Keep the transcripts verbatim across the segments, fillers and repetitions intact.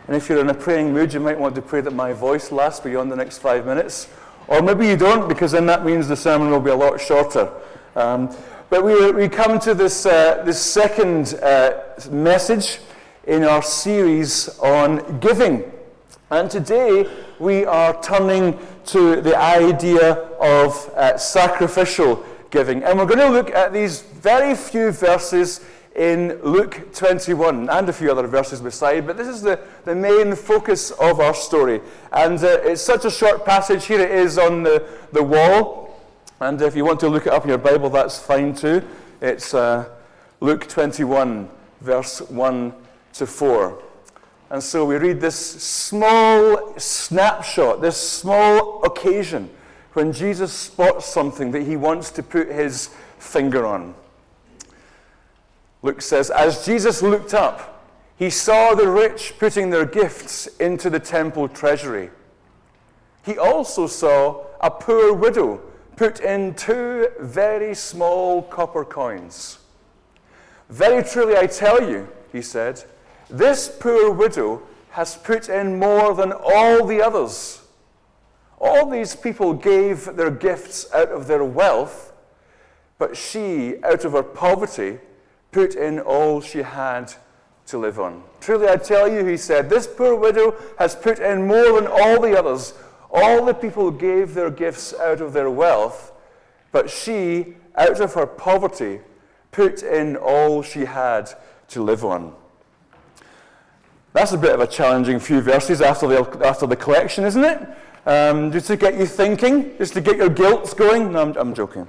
And if you're in a praying mood, you might want to pray that my voice lasts beyond the next five minutes. Or maybe you don't, because then that means the sermon will be a lot shorter. Um, but we, we come to this, uh, this second uh, message in our series on giving. And today we are turning to the idea of uh, sacrificial giving. And we're going to look at these very few verses in Luke twenty-one, and a few other verses beside, but this is the, the main focus of our story. And uh, it's such a short passage. Here it is on the, the wall, and if you want to look it up in your Bible, that's fine too. It's uh, Luke twenty-one, verse one to four. And so we read this small snapshot, this small occasion, when Jesus spots something that he wants to put his finger on. Luke says, as Jesus looked up, he saw the rich putting their gifts into the temple treasury. He also saw a poor widow put in two very small copper coins. Very truly I tell you, he said, this poor widow has put in more than all the others. All these people gave their gifts out of their wealth, but she, out of her poverty, put in all she had to live on. Truly I tell you, he said, this poor widow has put in more than all the others. All the people gave their gifts out of their wealth, but she, out of her poverty, put in all she had to live on. That's a bit of a challenging few verses after the, after the collection, isn't it? Um, just to get you thinking, just to get your guilt going. No, I'm, I'm joking.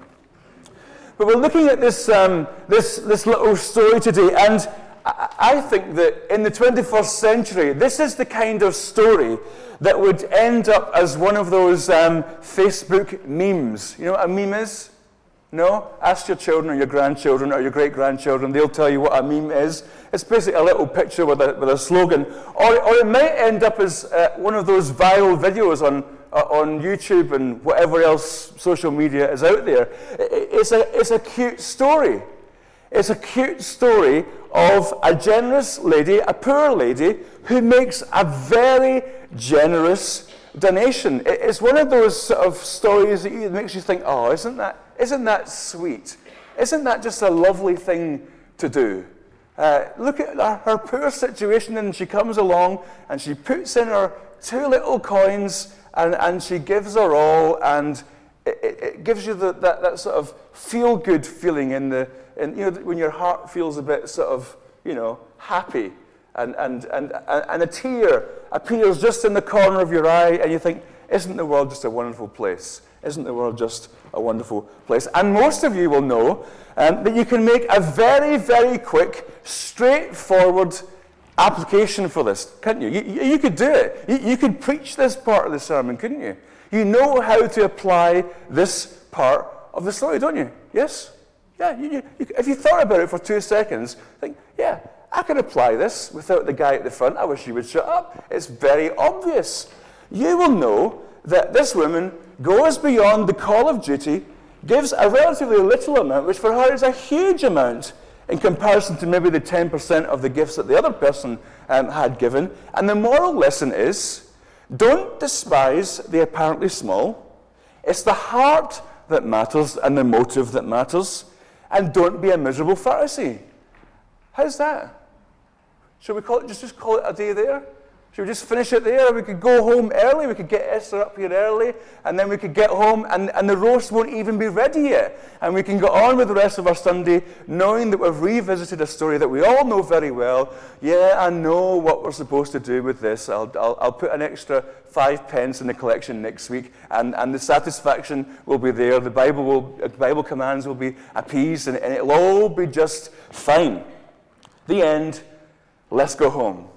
But we're looking at this, um, this, this little story today, and I, I think that in the twenty-first century, this is the kind of story that would end up as one of those um, Facebook memes. You know what a meme is? No? Ask your children or your grandchildren or your great-grandchildren. They'll tell you what a meme is. It's basically a little picture with a, with a slogan. Or, or it might end up as uh, one of those viral videos on uh, on YouTube and whatever else social media is out there. It, it's a, it's a cute story. It's a cute story of a generous lady, a poor lady, who makes a very generous donation. It, it's one of those sort of stories that you, makes you think, oh, isn't that Isn't that sweet? Isn't that just a lovely thing to do? Uh, look at her, her poor situation, and she comes along and she puts in her two little coins and, and she gives her all, and it, it, it gives you the, that, that sort of feel-good feeling in the, in, you know, when your heart feels a bit sort of, you know, happy, and, and, and, and a tear appears just in the corner of your eye, and you think, isn't the world just a wonderful place? Isn't the world just a wonderful place? And most of you will know um, that you can make a very, very quick, straightforward application for this, can't you? You, you could do it. You, you could preach this part of the sermon, couldn't you? You know how to apply this part of the story, don't you? Yes? Yeah. You, you, if you thought about it for two seconds, think, yeah, I could apply this without the guy at the front. I wish you would shut up. It's very obvious. You will know that this woman goes beyond the call of duty, gives a relatively little amount, which for her is a huge amount in comparison to maybe the ten percent of the gifts that the other person um, had given. And the moral lesson is, don't despise the apparently small. It's the heart that matters and the motive that matters. And don't be a miserable Pharisee. How's that? Should we call it, just, just call it a day there? Should we just finish it there? We could go home early. We could get Esther up here early, and then we could get home, and, and the roast won't even be ready yet. And we can go on with the rest of our Sunday knowing that we've revisited a story that we all know very well. Yeah, I know what we're supposed to do with this. I'll, I'll, I'll put an extra five pence in the collection next week, and, and the satisfaction will be there. The Bible will, the Bible commands will be appeased, and, and it'll all be just fine. The end. Let's go home.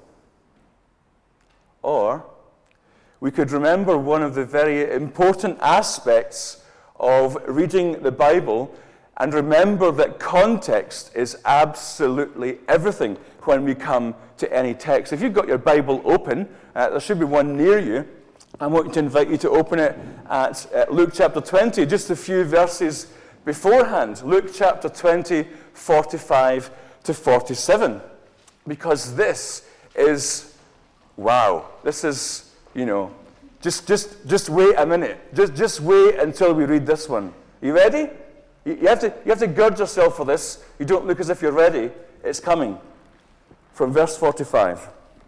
Or we could remember one of the very important aspects of reading the Bible and remember that context is absolutely everything when we come to any text. If you've got your Bible open, uh, there should be one near you. I want to invite you to open it at uh, Luke chapter twenty, just a few verses beforehand. Luke chapter twenty, forty-five to forty-seven. Because this is wow, this is, you know, just just just wait a minute. Just just wait until we read this one. You ready? You, you have to you have to gird yourself for this. You don't look as if you're ready. It's coming. From verse forty-five.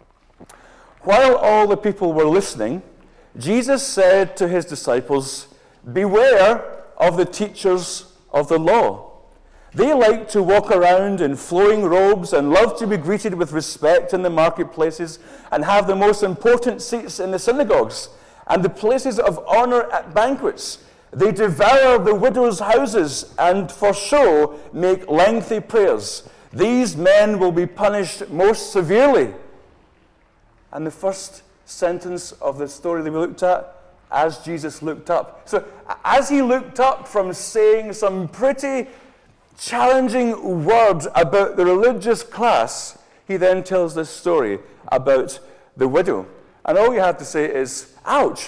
While all the people were listening, Jesus said to his disciples, "Beware of the teachers of the law. They like to walk around in flowing robes and love to be greeted with respect in the marketplaces and have the most important seats in the synagogues and the places of honor at banquets. They devour the widows' houses and for show make lengthy prayers. These men will be punished most severely." And the first sentence of the story that we looked at, as Jesus looked up. So as he looked up from saying some pretty challenging words about the religious class, he then tells this story about the widow. And all you have to say is, ouch.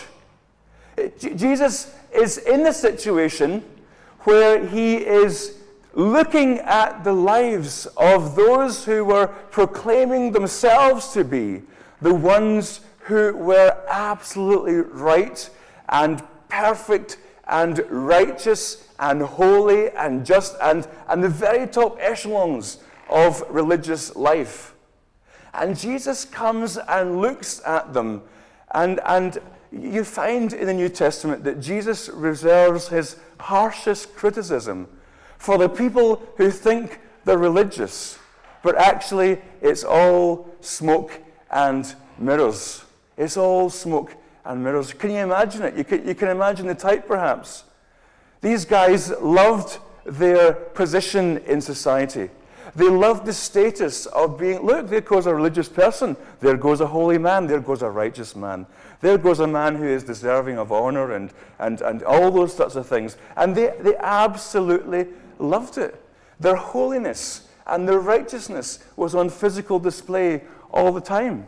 J- Jesus is in the situation where he is looking at the lives of those who were proclaiming themselves to be the ones who were absolutely right and perfect and righteous and holy and just and, and the very top echelons of religious life. And Jesus comes and looks at them. And, and you find in the New Testament that Jesus reserves his harshest criticism for the people who think they're religious, but actually it's all smoke and mirrors. It's all smoke and mirrors. Can you imagine it? You can, you can imagine the type, perhaps. These guys loved their position in society. They loved the status of being, look, there goes a religious person. There goes a holy man. There goes a righteous man. There goes a man who is deserving of honor and, and, and all those sorts of things. And they, they absolutely loved it. Their holiness and their righteousness was on physical display all the time.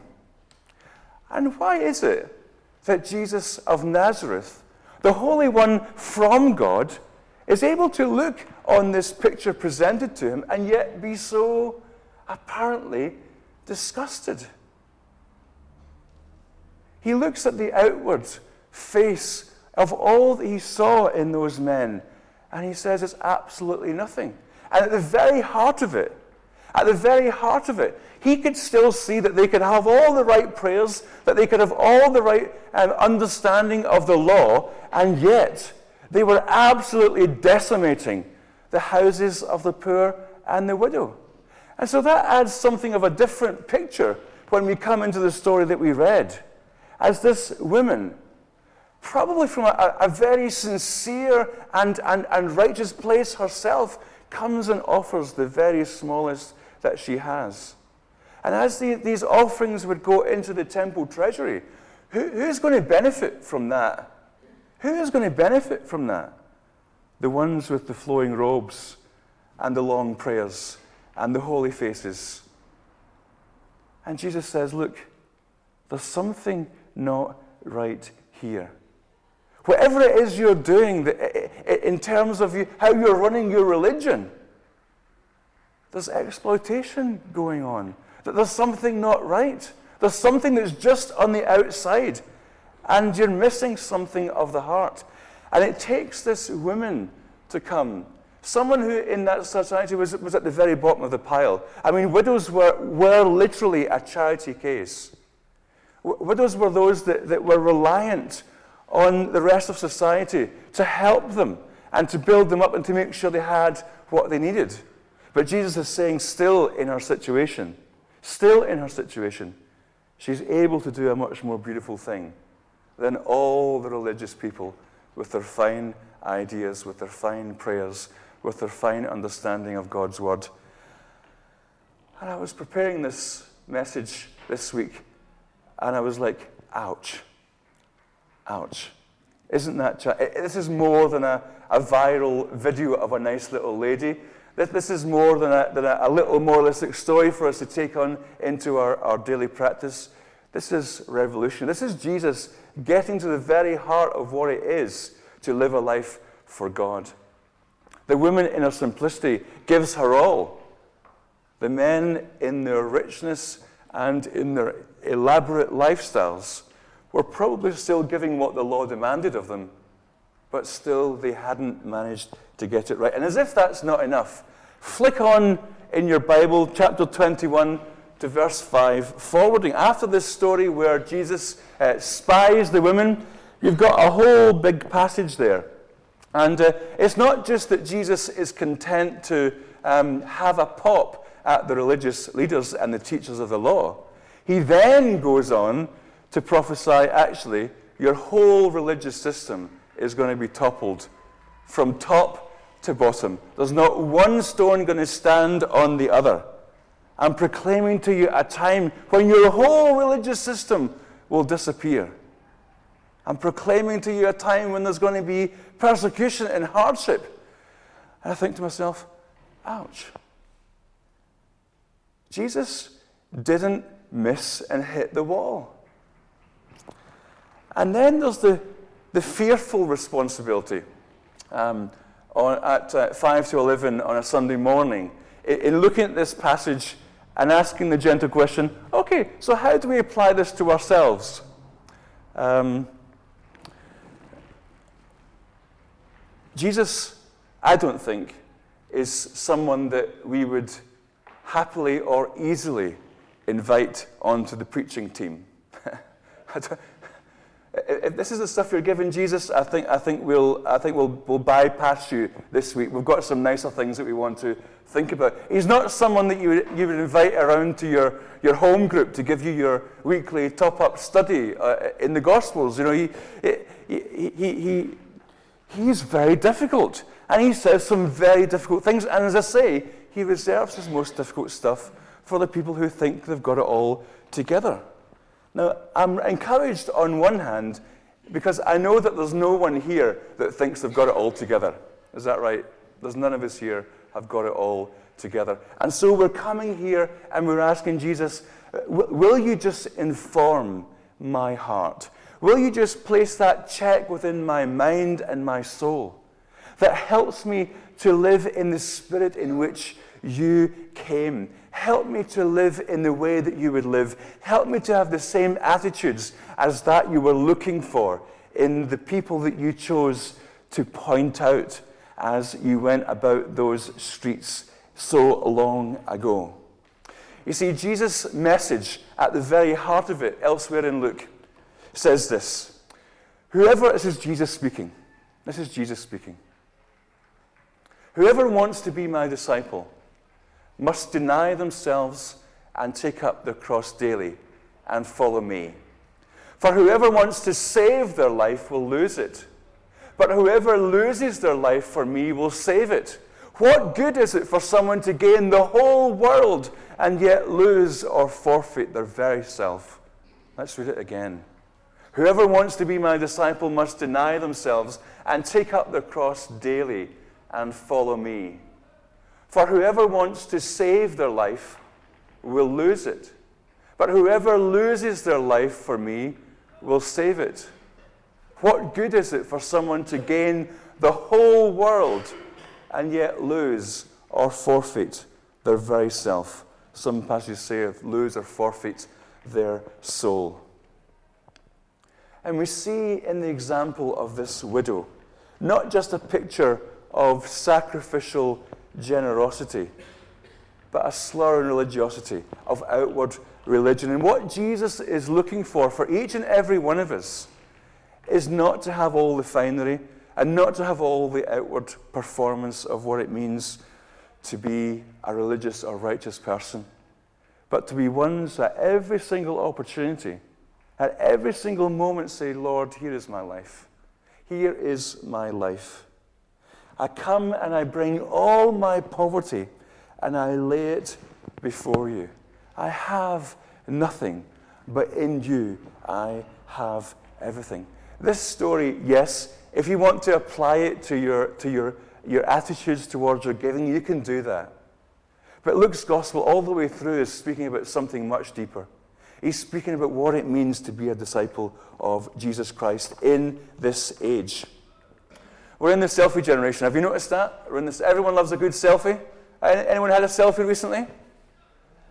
And why is it that Jesus of Nazareth, the Holy One from God, is able to look on this picture presented to him and yet be so apparently disgusted? He looks at the outward face of all that he saw in those men, and he says it's absolutely nothing. And at the very heart of it, at the very heart of it, he could still see that they could have all the right prayers, that they could have all the right um, understanding of the law, and yet they were absolutely decimating the houses of the poor and the widow. And so that adds something of a different picture when we come into the story that we read, as this woman, probably from a, a very sincere and, and, and righteous place herself, comes and offers the very smallest that she has. And as the, these offerings would go into the temple treasury, who, who's going to benefit from that? Who is going to benefit from that? The ones with the flowing robes and the long prayers and the holy faces. And Jesus says, look, there's something not right here. Whatever it is you're doing in terms of you, how you're running your religion, there's exploitation going on. There's something not right. There's something that's just on the outside, and you're missing something of the heart. And it takes this woman to come, someone who in that society was, was at the very bottom of the pile. I mean, widows were, were literally a charity case. W- widows were those that, that were reliant on the rest of society to help them and to build them up and to make sure they had what they needed. But Jesus is saying, still in her situation, still in her situation, she's able to do a much more beautiful thing than all the religious people with their fine ideas, with their fine prayers, with their fine understanding of God's word. And I was preparing this message this week, and I was like, ouch. Ouch. Isn't that... Ch- this is more than a, a viral video of a nice little lady. This, this is more than, a, than a, a little moralistic story for us to take on into our, our daily practice. This is revolution. This is Jesus getting to the very heart of what it is to live a life for God. The woman in her simplicity gives her all. The men in their richness and in their elaborate lifestyles were probably still giving what the law demanded of them, but still they hadn't managed to get it right. And as if that's not enough, flick on in your Bible, chapter twenty-one to verse five, forwarding after this story where Jesus uh, spies the women. You've got a whole big passage there. And uh, it's not just that Jesus is content to um, have a pop at the religious leaders and the teachers of the law. He then goes on to prophesy, actually, your whole religious system is going to be toppled from top to bottom. There's not one stone going to stand on the other. I'm proclaiming to you a time when your whole religious system will disappear. I'm proclaiming to you a time when there's going to be persecution and hardship. And I think to myself, ouch. Jesus didn't miss and hit the wall. And then there's the, the fearful responsibility um, on, at uh, five to eleven on a Sunday morning in, in looking at this passage and asking the gentle question, okay, so how do we apply this to ourselves? Um, Jesus, I don't think, is someone that we would happily or easily invite onto the preaching team. If this is the stuff you're giving Jesus, I think I think we'll I think we'll we'll bypass you this week. We've got some nicer things that we want to think about. He's not someone that you would, you would invite around to your, your home group to give you your weekly top-up study uh, in the Gospels. You know, he he he he he's very difficult, and he says some very difficult things. And as I say, he reserves his most difficult stuff for the people who think they've got it all together. Now, I'm encouraged on one hand because I know that there's no one here that thinks they've got it all together. Is that right? There's none of us here have got it all together. And so we're coming here and we're asking Jesus, will you just inform my heart? Will you just place that check within my mind and my soul that helps me to live in the spirit in which you came? Help me to live in the way that you would live. Help me to have the same attitudes as that you were looking for in the people that you chose to point out as you went about those streets so long ago. You see, Jesus' message at the very heart of it, elsewhere in Luke, says this. Whoever, this is Jesus speaking. This is Jesus speaking. Whoever wants to be my disciple must deny themselves and take up their cross daily and follow me. For whoever wants to save their life will lose it. But whoever loses their life for me will save it. What good is it for someone to gain the whole world and yet lose or forfeit their very self? Let's read it again. Whoever wants to be my disciple must deny themselves and take up their cross daily and follow me. For whoever wants to save their life will lose it. But whoever loses their life for me will save it. What good is it for someone to gain the whole world and yet lose or forfeit their very self? Some passages say lose or forfeit their soul. And we see in the example of this widow, not just a picture of sacrificial generosity, but a slur in religiosity, of outward religion. And what Jesus is looking for for each and every one of us is not to have all the finery and not to have all the outward performance of what it means to be a religious or righteous person, but to be ones that every single opportunity, at every single moment say, Lord, here is my life. Here is my life. I come and I bring all my poverty and I lay it before you. I have nothing, but in you I have everything. This story, yes, if you want to apply it to your to your, your attitudes towards your giving, you can do that. But Luke's gospel all the way through is speaking about something much deeper. He's speaking about what it means to be a disciple of Jesus Christ in this age. We're in the selfie generation. Have you noticed that? We're in this. Everyone loves a good selfie. Anyone had a selfie recently?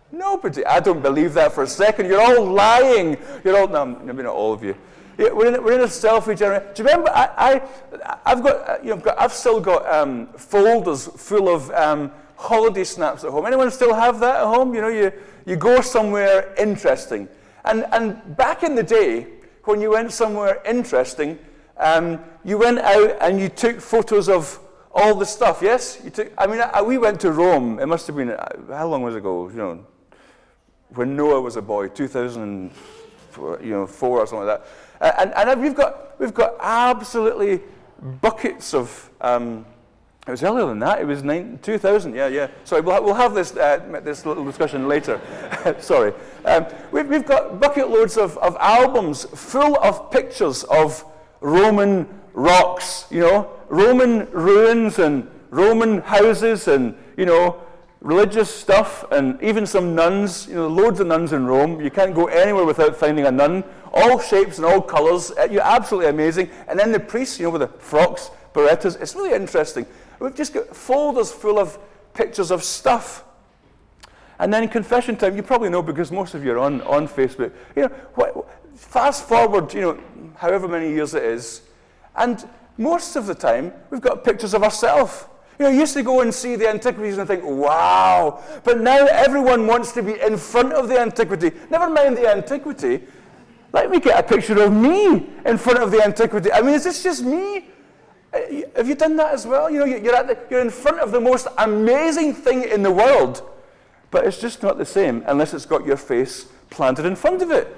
Nobody. I don't believe that for a second. You're all lying. You're all, no, maybe not all of you. Yeah, we're, in, we're in a selfie generation. Do you remember, I, I, I've got, you know, got, I've still got um, folders full of um, holiday snaps at home. Anyone still have that at home? You know, you, you go somewhere interesting. And, and back in the day, when you went somewhere interesting, um, you went out and you took photos of all the stuff, yes? You took. I mean, I, we went to Rome. It must have been, how long was it ago? You know, when Noah was a boy, two thousand four, you know, four or something like that. Uh, and and we've got we've got absolutely buckets of. Um, it was earlier than that. It was nine, two thousand. Yeah, yeah. Sorry, we'll ha- we'll have this uh, this little discussion later. Sorry. Um, we've we've got bucket loads of of albums full of pictures of Roman rocks. You know, Roman ruins and Roman houses and you know. Religious stuff, and even some nuns, you know, loads of nuns in Rome. You can't go anywhere without finding a nun. All shapes and all colours. You're absolutely amazing. And then the priests, you know, with the frocks, berettas. It's really interesting. We've just got folders full of pictures of stuff. And then in confession time, you probably know because most of you are on, on Facebook. You know, what, fast forward, you know, however many years it is, and most of the time, we've got pictures of ourselves. You know, you used to go and see the antiquities and think, wow. But now everyone wants to be in front of the antiquity. Never mind the antiquity. Let me get a picture of me in front of the antiquity. I mean, is this just me? Have you done that as well? You know, you're, at the, you're in front of the most amazing thing in the world. But it's just not the same unless it's got your face planted in front of it.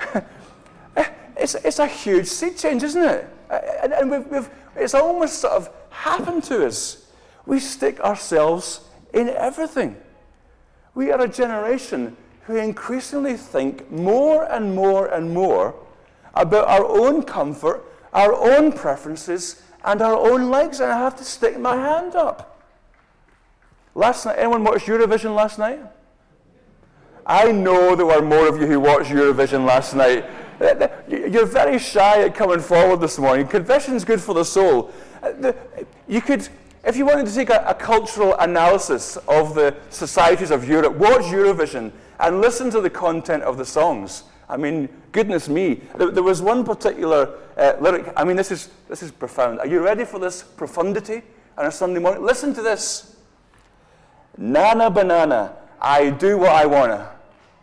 it's, it's a huge sea change, isn't it? And, and we've, we've, it's almost sort of happened to us. We stick ourselves in everything. We are a generation who increasingly think more and more and more about our own comfort, our own preferences, and our own likes, and I have to stick my hand up. Last night, anyone watched Eurovision last night? I know there were more of you who watched Eurovision last night. You're very shy at coming forward this morning. Confession's good for the soul. You could... If you wanted to take a, a cultural analysis of the societies of Europe, watch Eurovision and listen to the content of the songs. I mean, goodness me. There, there was one particular uh, lyric. I mean, this is this is profound. Are you ready for this profundity on a Sunday morning? Listen to this. Nana banana, I do what I wanna.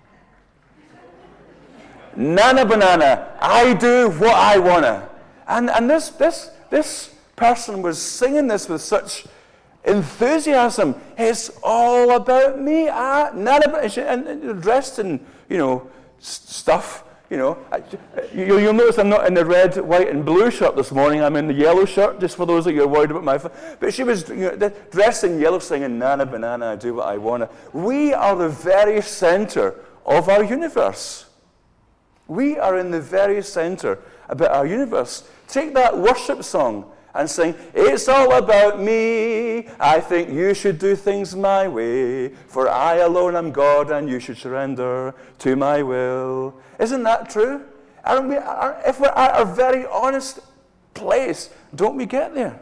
Nana banana, I do what I wanna. And and this this this. person was singing this with such enthusiasm. It's all about me. Ah, not about, and dressed in, you know, stuff. You know, you'll notice I'm not in the red, white, and blue shirt this morning. I'm in the yellow shirt, just for those that you're worried about my. But she was, you know, dressed in yellow, singing "Nana banana, I do what I wanna." We are the very center of our universe. We are in the very center about our universe. Take that worship song and sing, "It's all about me. I think you should do things my way. For I alone am God, and you should surrender to my will." Isn't that true? Aren't we, aren't, if we're at our very honest place, don't we get there?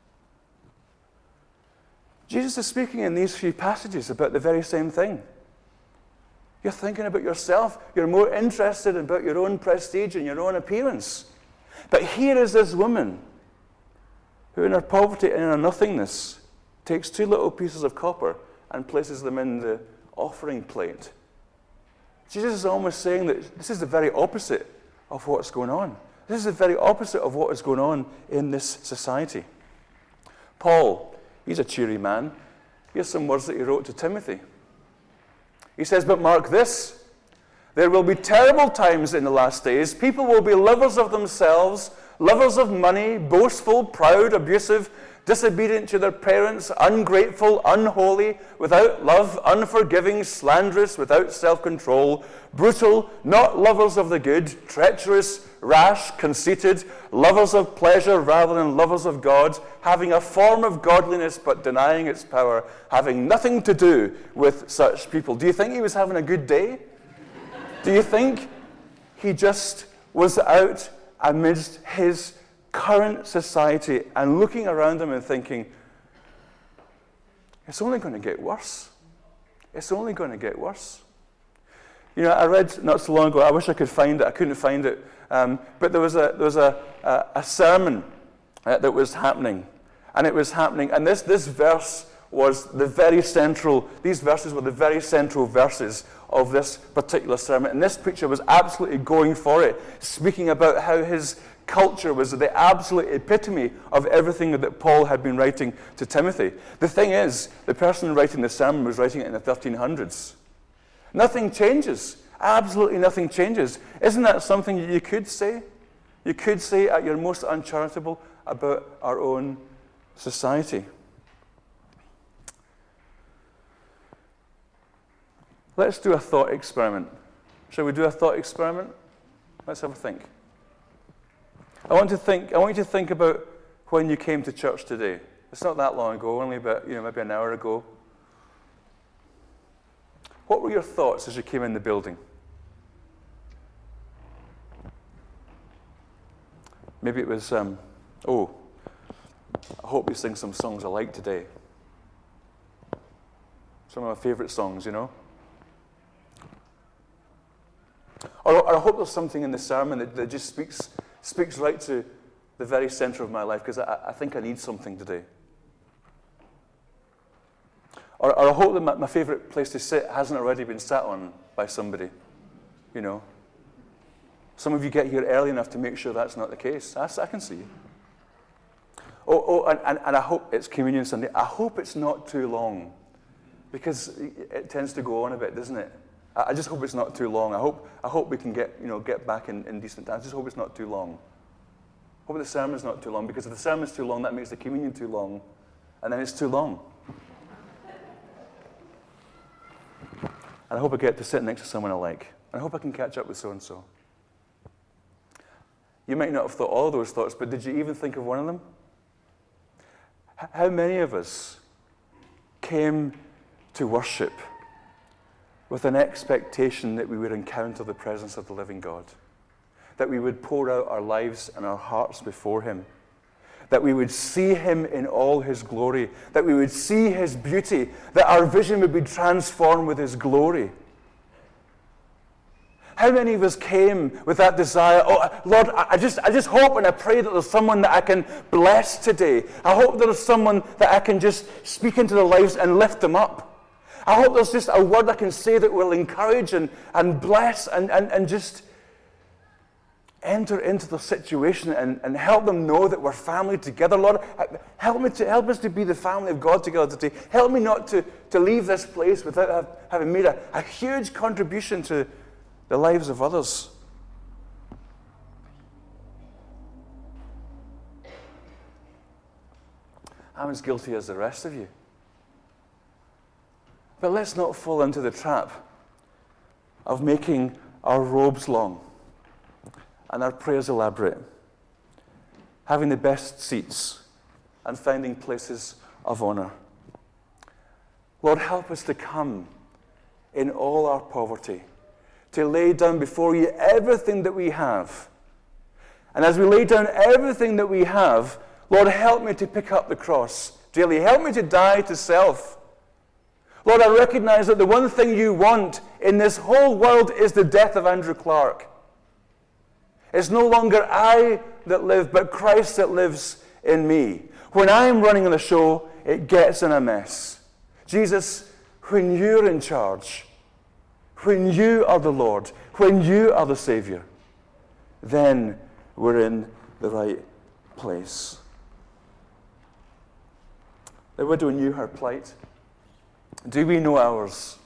Jesus is speaking in these few passages about the very same thing. You're thinking about yourself. You're more interested about your own prestige and your own appearance. But here is this woman who in her poverty and in her nothingness takes two little pieces of copper and places them in the offering plate. Jesus is almost saying that this is the very opposite of what's going on. This is the very opposite of what is going on in this society. Paul, he's a cheery man. Here's some words that he wrote to Timothy. He says, "But mark this, there will be terrible times in the last days. People will be lovers of themselves, lovers of money, boastful, proud, abusive, disobedient to their parents, ungrateful, unholy, without love, unforgiving, slanderous, without self-control, brutal, not lovers of the good, treacherous, rash, conceited, lovers of pleasure rather than lovers of God, having a form of godliness but denying its power, having nothing to do with such people." Do you think he was having a good day? Do you think he just was out amidst his current society and looking around him and thinking, it's only going to get worse. It's only going to get worse. You know, I read not so long ago, I wish I could find it, I couldn't find it, um, but there was a, there was a, a, a sermon uh, that was happening, and it was happening, and this, this verse was the very central, these verses were the very central verses of this particular sermon, and this preacher was absolutely going for it, speaking about how his culture was the absolute epitome of everything that Paul had been writing to Timothy. The thing is, the person writing the sermon was writing it in the thirteen hundreds. Nothing changes. Absolutely nothing changes. Isn't that something you could say? You could say at your most uncharitable about our own society. Let's do a thought experiment. Shall we do a thought experiment? Let's have a think. I want to think. I want you to think about when you came to church today. It's not that long ago, only about, you know, maybe an hour ago. What were your thoughts as you came in the building? Maybe it was, um, oh, I hope you sing some songs I like today. Some of my favorite songs, you know. Or, or I hope there's something in the sermon that, that just speaks speaks right to the very center of my life, because I, I think I need something today. Or, or I hope that my, my favorite place to sit hasn't already been sat on by somebody, you know. Some of you get here early enough to make sure that's not the case. I, I can see you. Oh, oh and, and, and I hope it's Communion Sunday. I hope it's not too long, because it tends to go on a bit, doesn't it? I just hope it's not too long. I hope I hope we can get, you know, get back in, in decent time. I just hope it's not too long. I hope the sermon's not too long, because if the sermon's too long, that makes the communion too long, and then it's too long. And I hope I get to sit next to someone I like. And I hope I can catch up with so-and-so. You might not have thought all of those thoughts, but did you even think of one of them? H- how many of us came to worship with an expectation that we would encounter the presence of the living God, that we would pour out our lives and our hearts before him, that we would see him in all his glory, that we would see his beauty, that our vision would be transformed with his glory? How many of us came with that desire? Oh, Lord, I just, I just hope and I pray that there's someone that I can bless today. I hope there's someone that I can just speak into their lives and lift them up. I hope there's just a word I can say that will encourage and, and bless and, and, and just enter into the situation and, and help them know that we're family together. Lord, help me to help us to be the family of God together today. Help me not to, to leave this place without have, having made a, a huge contribution to the lives of others. I'm as guilty as the rest of you. But let's not fall into the trap of making our robes long and our prayers elaborate, having the best seats and finding places of honor. Lord, help us to come in all our poverty, to lay down before you everything that we have. And as we lay down everything that we have, Lord, help me to pick up the cross daily. Help me to die to self. Lord, I recognize that the one thing you want in this whole world is the death of Andrew Clark. It's no longer I that live, but Christ that lives in me. When I'm running the show, it gets in a mess. Jesus, when you're in charge, when you are the Lord, when you are the Savior, then we're in the right place. The widow knew her plight. Do we know ours?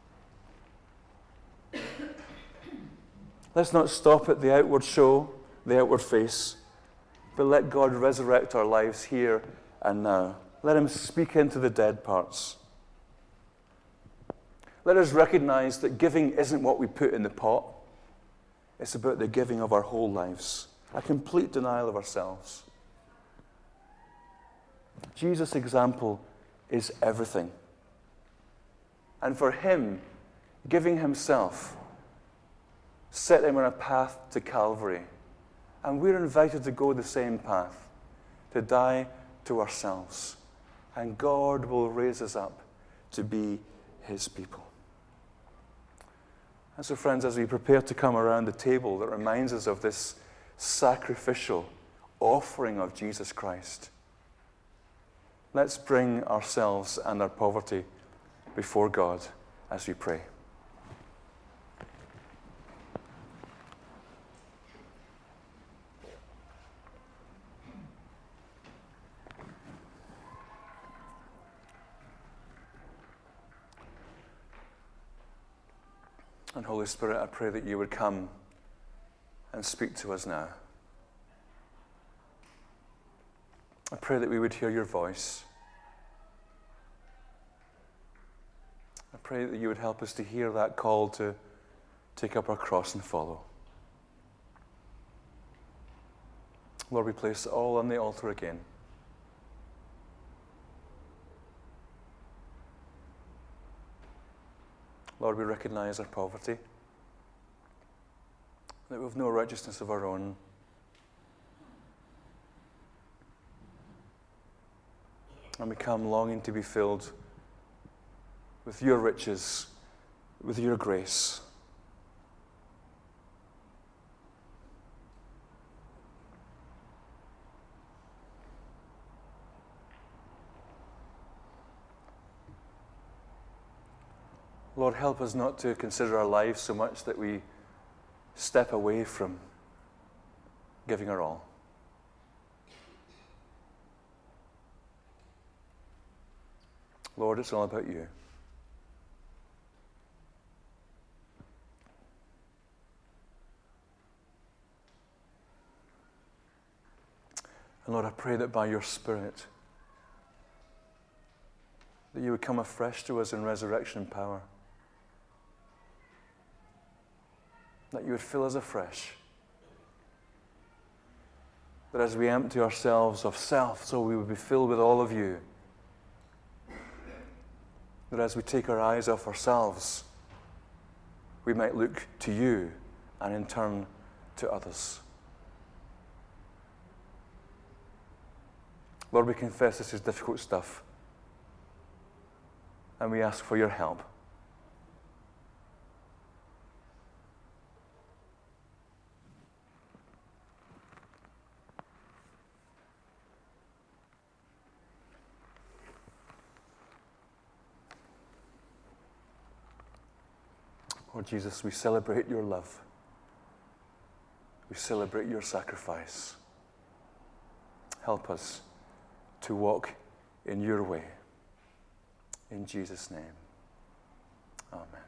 Let's not stop at the outward show, the outward face, but let God resurrect our lives here and now. Let him speak into the dead parts. Let us recognize that giving isn't what we put in the pot. It's about the giving of our whole lives, a complete denial of ourselves. Jesus' example is everything. And for him, giving himself set him on a path to Calvary. And we're invited to go the same path, to die to ourselves. And God will raise us up to be his people. And so, friends, as we prepare to come around the table that reminds us of this sacrificial offering of Jesus Christ, let's bring ourselves and our poverty before God as we pray. And Holy Spirit, I pray that you would come and speak to us now. I pray that we would hear your voice. I pray that you would help us to hear that call to take up our cross and follow. Lord, we place it all on the altar again. Lord, we recognize our poverty, that we have no righteousness of our own. And we come longing to be filled with your riches, with your grace. Lord, help us not to consider our lives so much that we step away from giving our all. Lord, it's all about you. And Lord, I pray that by your Spirit, that you would come afresh to us in resurrection power. That you would fill us afresh. That as we empty ourselves of self, so we would be filled with all of you. That as we take our eyes off ourselves, we might look to you and in turn to others. Lord, we confess this is difficult stuff. And we ask for your help. Lord Jesus, we celebrate your love. We celebrate your sacrifice. Help us to walk in your way. In Jesus' name, amen.